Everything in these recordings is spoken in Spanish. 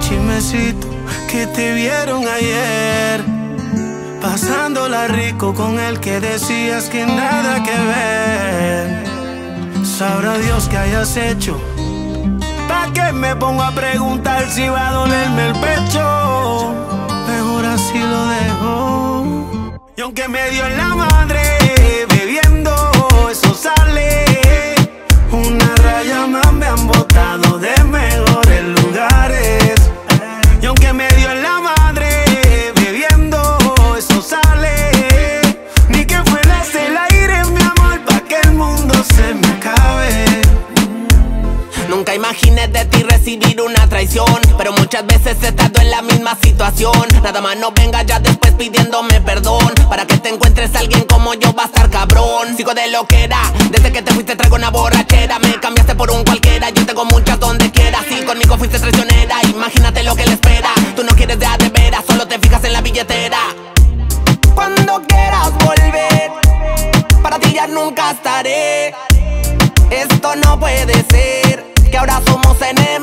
chismecito que te vieron ayer, pasándola rico con el que decías que nada que ver. Sabrá Dios qué hayas hecho, ¿pa' qué me pongo a preguntar si va a dolerme el pecho? Mejor así lo dejo. Y aunque me dio en la madre bebiendo, eso sale. Una raya más me han botado de mejores lugares. Y aunque me dio en la madre bebiendo, eso sale. Ni que fueras el aire, mi amor, pa' que el mundo se me acabe. Nunca imaginé de ti recibir una traición, pero muchas veces he estado en la misma situación. Nada más no venga ya después pidiéndome perdón. Para que te encuentres a alguien como yo va a estar cabrón. Sigo de lo que era, desde que te fuiste traigo una borrachera. Me cambiaste por un cualquiera, yo tengo muchas donde quiera. Sí, conmigo fuiste traicionera, imagínate lo que le espera. Tú no quieres de veras, solo te fijas en la billetera. Cuando quieras volver, para ti ya nunca estaré. Esto no puede ser, que ahora somos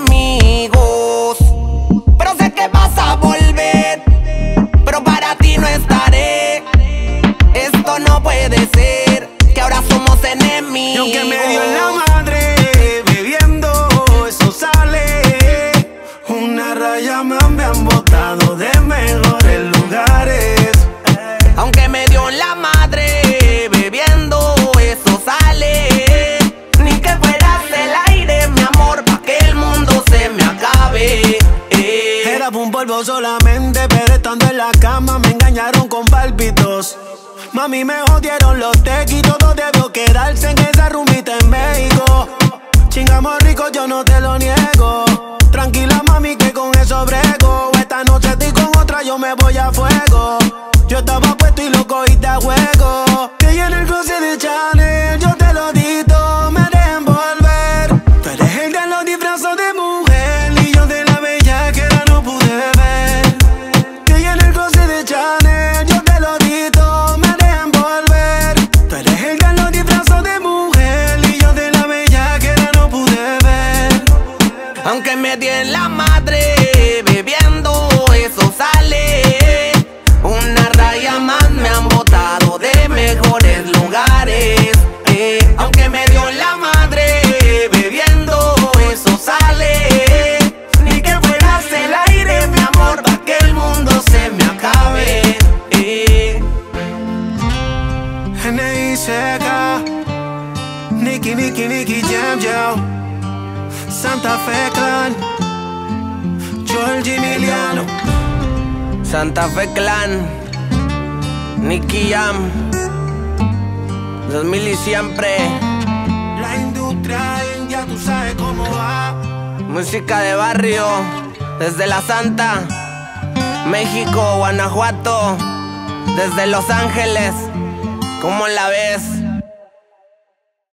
enemigos. Pero sé que vas a volver, pero para ti no estaré. Esto no puede ser, que ahora somos enemigos. Y aunque me dio en la madre bebiendo, eso sale. Una raya más me han botado de mejores lugares. Aunque me dio en la madre bebiendo, eso sale. Ni que fueras el aire, mi amor, pa' que el mundo se me acabe. Era un polvo solamente, pero estando en la cama me engañaron con pálpitos. Mami, me jodieron los tequis, todo debió quedarse en esa rumbita en México. Chingamos rico, yo no te lo niego. Tranquila, mami, que con eso brego. Esta noche estoy con otra, yo me voy a fuego. Yo estaba puesto y lo cogiste a juego. Que en el closet de Chanel, yo te lo dito, me dejen volver. Tú eres el de los disfrazos de mujer y yo de la bella que era no pude ver. Que en el closet de Chanel, yo te lo dito, me dejen volver. Tú eres el de los disfrazos de mujer y yo de la bella que era no pude ver. Aunque me di en la madre bebiendo, eso sale. Una raya más me han botado de mejores lugares. Aunque me dio en la madre bebiendo, eso sale. Ni que fueras el aire, mi amor, pa' que el mundo se me acabe. N.I.C.K. Nicky Jam Jam, Santa Fe Clan, Georgie Emiliano, Santa Fe Clan, Nicky Jam, 2000 y siempre. la industria ya tú sabes cómo va. Música de barrio, desde la Santa, México, Guanajuato, desde Los Ángeles. ¿Cómo la ves?